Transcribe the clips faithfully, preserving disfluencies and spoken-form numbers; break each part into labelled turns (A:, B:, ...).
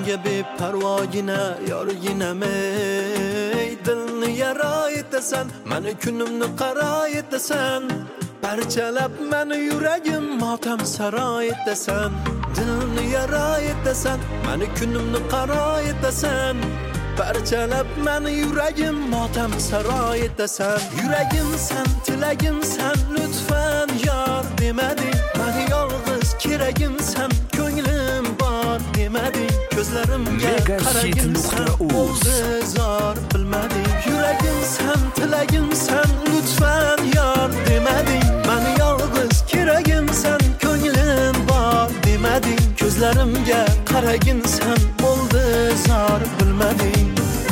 A: menga beparvogina yorginam ey dilni yara etasan meni kunimni qaro etasan parchalab meni yuragim motam saro etasan dilni yara etasan meni kunimni qaro etasan parchalab meni yuragim motam saro etasan yuragim san tilagim san lutfan yor demading meni yolg'iz keragim san ko'nglim bor demading ko'zlarimga qaragim san bo'ldi zor bilmading yuragim san tilagim san lutfan yor demading meni yolg'iz keragim san ko'nglim bor demading ko'zlarimga qaragin san bo'ldi zor bilmading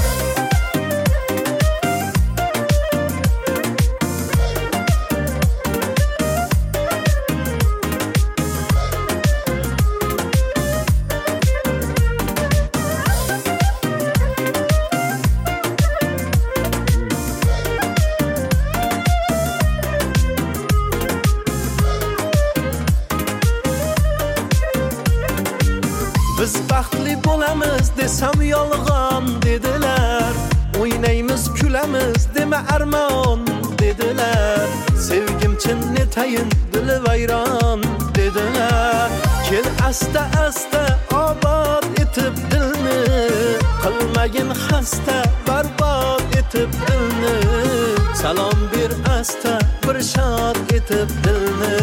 A: Biz baxtli bo'lamiz desam yolg'on dedilar o'ynaymiz kulamiz dema armon dedilar sevgim chin netayin dili vayron dedilar kel asta asta obod etib dilni qilmagin xasta barbod etib dilni salom ber asta bir shod etib dilni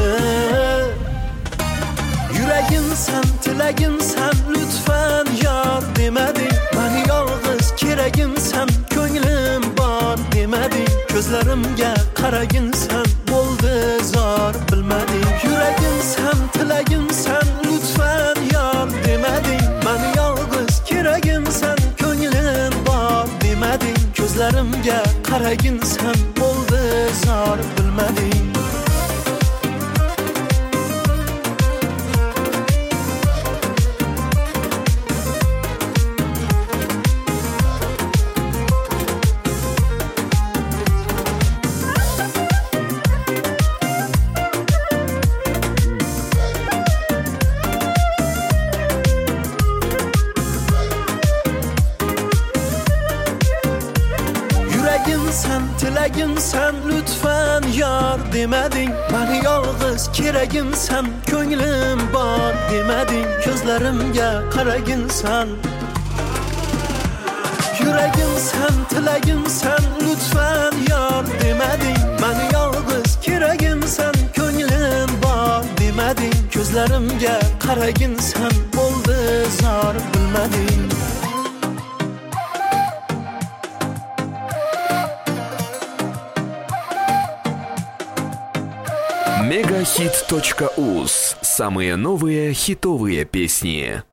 A: yuragim san tilagim san lutfan yor demading meni yolg'iz keragim san ko'nglim bor demading ko'zlarimga qaragin san bo'ldi zor bilmading yuragim san tilagim san lutfan yor demading meni yolg'iz keragim san ko'nglim bor demading ko'zlarimga qaragin san bo'ldi zor bilmading san tilagim san lutfan yor demading meni yolg'iz keragim san ko'nglim bor demading ko'zlarimga qaragin san yuragim san tilagim san lutfan yor demading meni yolg'iz keragim san ko'nglim bor demading ko'zlarimga qaragin san bo'ldi zor bilmading
B: мегахит точка уз. Самые новые хитовые песни.